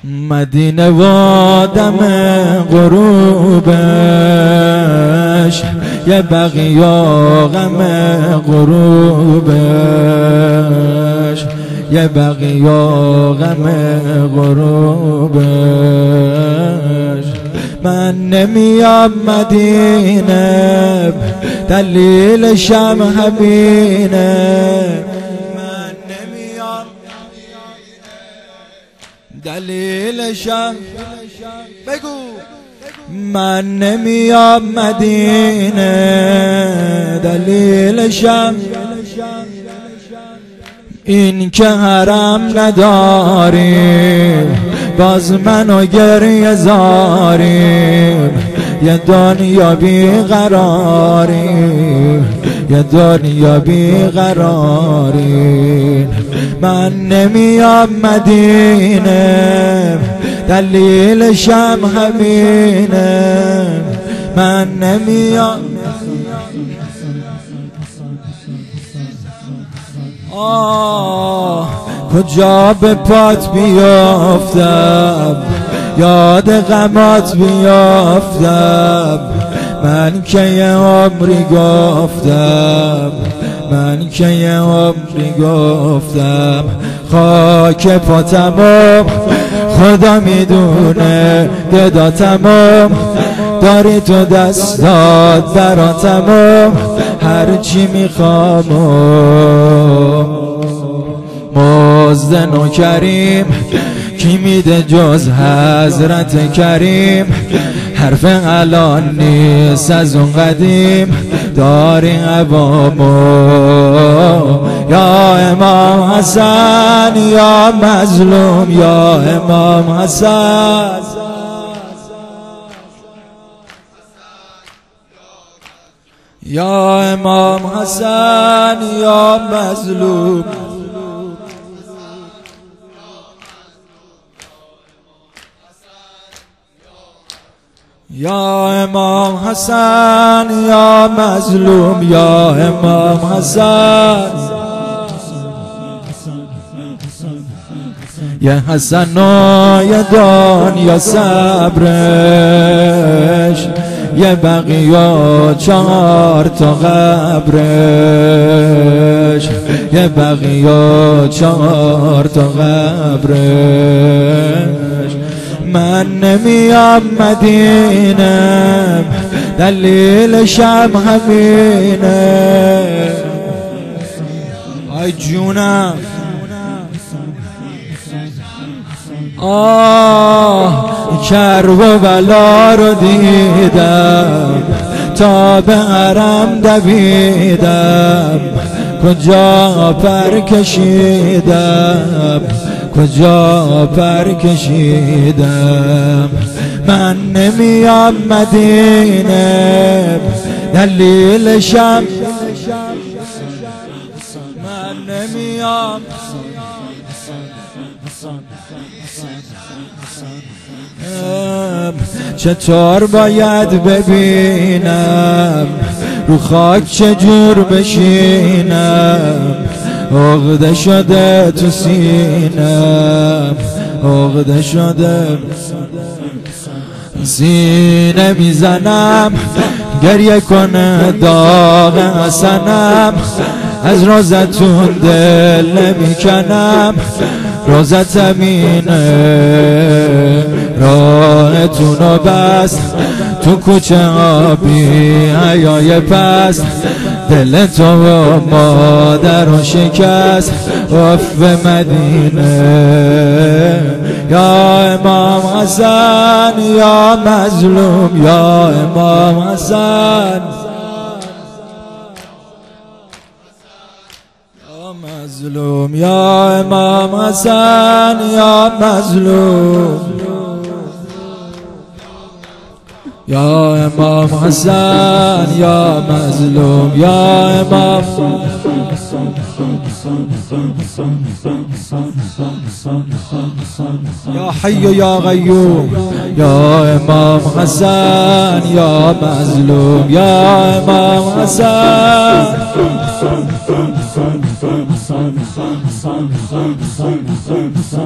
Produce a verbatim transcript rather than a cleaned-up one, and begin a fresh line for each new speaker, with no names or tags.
مدینه و دم غروبش یه بقیا غم غروبش یه بقیا غم غروبش من نمیام مدینه دلیلشم همینه من نمیام دلیلشم بگو من نمیام مدینه دلیلشم این که حرم نداریم باز منو گریه زاریم یه دنیا بیقراریم یه دنیا بیقراریم من نمیام مدینه دلیلشم همینه من نمیام آه کجا به پات بیافتم یاد غمات بیافتم من که یه عمری گفتم من که یه عمری گفتم خاک پاتمم خدا میدونه گدا تمام داری تو دستات براتمام هرچی میخوام مزد نوکریم کی میده جز حضرت کریم حرف الان نیست از اون قدیم داری عوامو یا امام حسن یا مظلوم یا امام حسن یا امام حسن یا مظلوم یا امام حسن یا مظلوم یا امام حسن یه حسن و یه دنیا صبرش یه بقیا چهار تا قبرش یه بقیا چهار تا قبرش من نمیام مدینه دلیلشم همینه آی جونم آه کرب و بلا رو دیدم تا به حرم دویدم کجا پر کشیدم کجا پر کشیدم من نمیام مدینه دلیلشم من نمیام چطور باید ببینم رو خاک چجور بشینم عقده شده تو سینم عقده شده سینه میزنم گریه کنه داغ حسنم از روزتون دل نمیکنم روزت امینه راهتونو بست تو کوچه آبی حیای پست دل تو و مادر شکست اف مدینه یا امام حسن یا مظلوم یا امام حسن مظلوم یا امام حسن یا مظلوم یا امام حسن یا مظلوم یا امام یا حی یا قیوم یا امام حسن یا مظلوم یا امام حسن Son, son, son, son, son, son, son, son, son, son.